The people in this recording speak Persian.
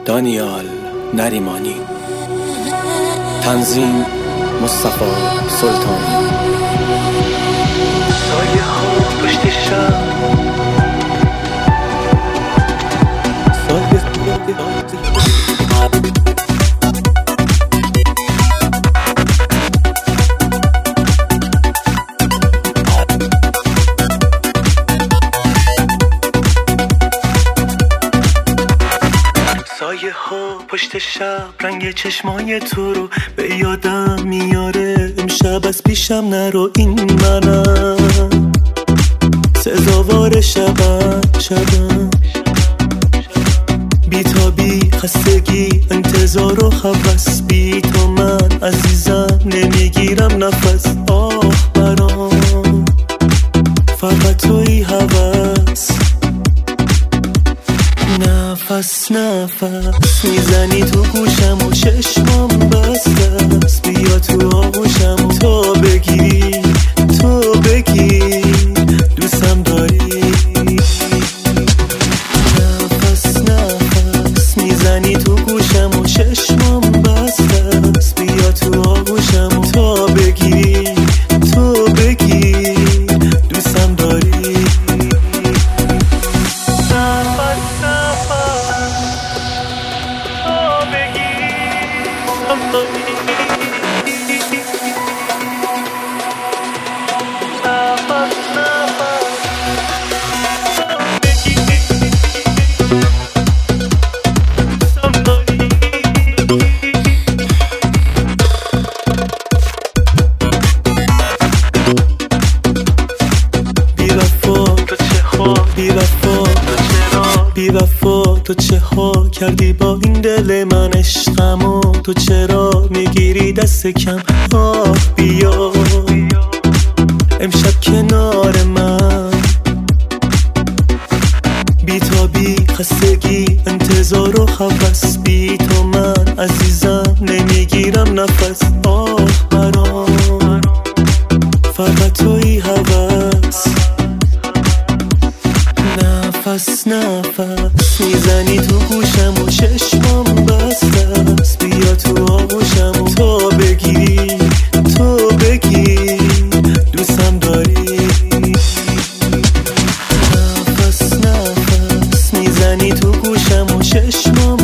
دانیال نریمانی. تنظیم مصطفی سلطانی. سایه ها پشت شب، سایه ها پشت شب، رنگ چشمای تو رو به یادم میاره. امشب از پیشم نرو، این منم، سزاوار شبم بیتابی، خستگی، انتظار و هوس. بی تو من عزیزم نمیگیرم نفس. آه برام فقط توی هوس. نفس نفس میزنی تو گوشم و چشمم بسته است. بیا تو آغوشم تا بگی دوستم داری. نفس نفس میزنی تو گوشم و چشمم بسته است. بیا تو آغوشم تا بگی دوستم داری. بی وفا تو چه ها کردی با این دل من؟ عشقمو تو چرا میگیری دست کم؟ آه بیا امشب کنار من. بیتابی، خستگی، انتظار و هوس. بی تو من عزیزم نمیگیرم نفس. آه برام فقط توی هوس. نفس نفس میزنی تو گوشم و چشمم بسته است. بیا تو آغوشم تا بگی دوستم داری. نفس نفس میزنی تو گوشم و چشمم